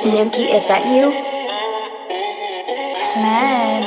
Nimki, is that you? Plan.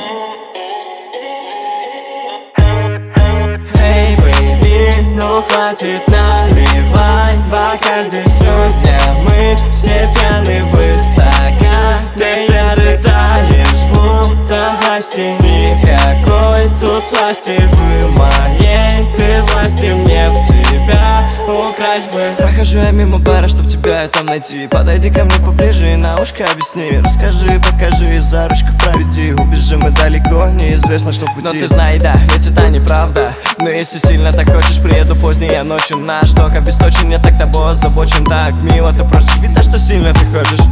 Эй, бэйби, ну хватит наливай Бакарды сегодня мы все пьяны в стакан. Ты таешь, будто власти никакой. Тут власти в моей, ты власти мне в тебя украсть бы. Прохожу я мимо бара, чтоб тебя там найти. Подойди ко мне поближе и на ушко объясни. Расскажи, покажи, за ручку проведи. Убежим мы далеко, неизвестно что пути. Но ты знай, да, ведь это неправда. Но если сильно так хочешь, приеду позднее ночью. Наш ток обесточен, я так тобой озабочен. Так мило, ты просишь, видно, что сильно ты хочешь.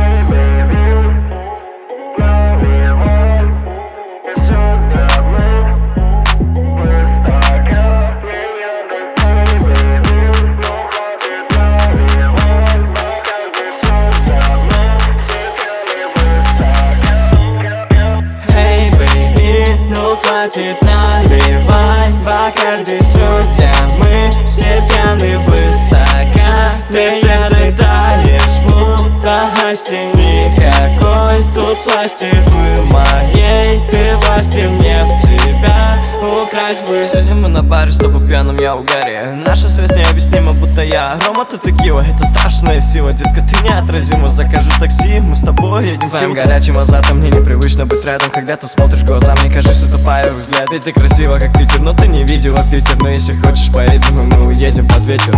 Хватит наливай Бакарды сегодня мы все пьяны в стакан. Ты таешь, будто власти никакой. Тут власти в моей, ты власти мне в тебя украсть бы. Сегодня мы на баре, с тобой пьяным я угаре. Наша связь необъяснима, будто я Рома, ты текила. Это страшная сила, детка, ты неотразима. Закажу такси, мы с тобой едем. Своим горячим азартом мне непривычно быть рядом. Когда ты смотришь в глаза, мне кажется, тупая взгляд. И ты красива, как Питер, но ты не видела Питер. Но если хочешь, поедем, и мы уедем под вечер.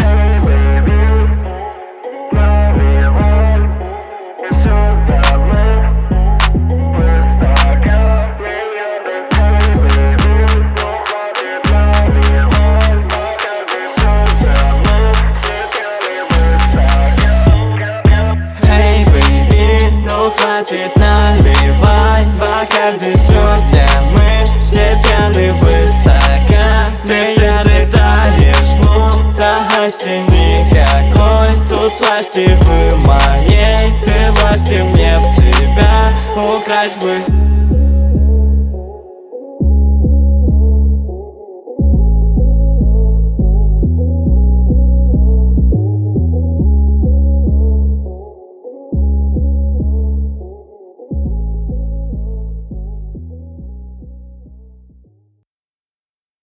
Хватит наливай Бакарды сегодня мы все пьяны в стакан. Ты таешь, будто власти никакой. Тут власти в моей, ты власти мне в тебя украсть бы.